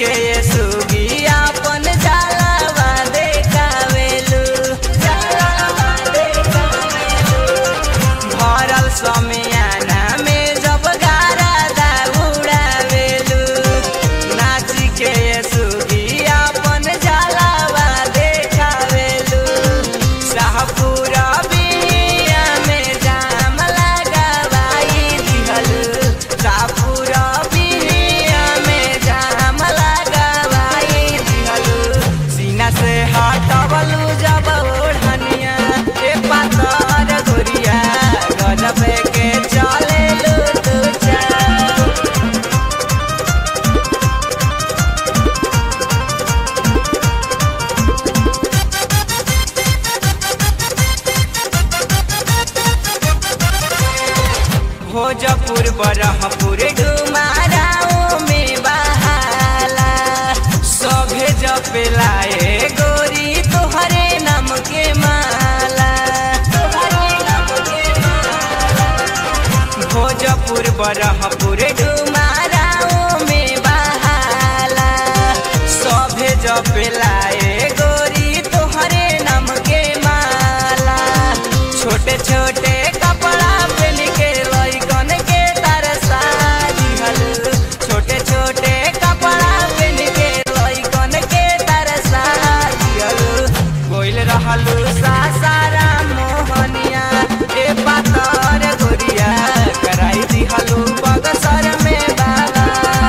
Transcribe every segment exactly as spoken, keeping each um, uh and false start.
के सुगी अपन जलवा देखावेलू जलवा देखावेलू भरल समियाना में जब गारा दौड़ावेलू नाच के सुगी अपन जलवा देखावेलू शाहपुरा बिया में जाम लगावाई दिहलू शाहपुरा बिया में जाम लगावाई दिहलू सीना से हटवलू जब ओढ़निया ए पातर गोरिया गजब के चलेलू तू चाल भोजपुर बरहपुर डुमाराओ में बहाला सभे जपेलाए गोरी तोहरे नाम के माला तोहरे नाम के माला भोजपुर बरहपुर डुमाराओ में बहाला सभे जपेलाए गोरी तोहरे नाम के माला छोटे छोटे कपड़ा पहन के लइकन के तरसा दिहलू छोटे छोटे कपड़ा पहन के लइकन के तरसा दिहलू कोइल रहलू सासारा मोहनिया ए पातर गोरिया कराई दिहलू बगसर में बाबा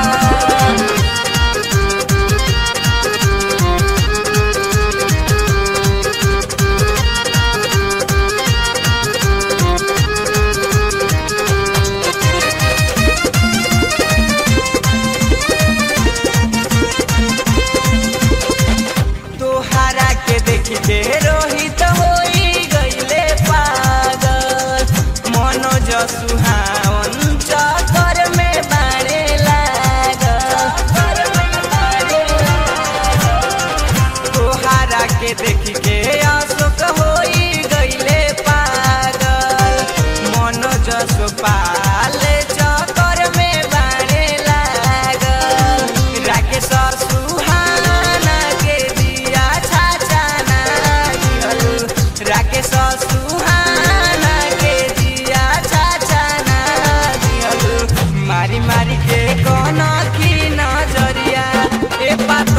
तोहरा के देखी के रोहित होई गईले पागल मनोज सुहावन चक्कर में बाड़े लागल तोहरा के देखी के अशोक होई गईले पागल मनोज सुपाल चक्कर में बाड़े लागल राकेश सुहाना के दिया छाछाना दिहलू राकेश सुहाना के दिया छाछाना दिहलू मारी मारी के कौन की नजरिया ए पात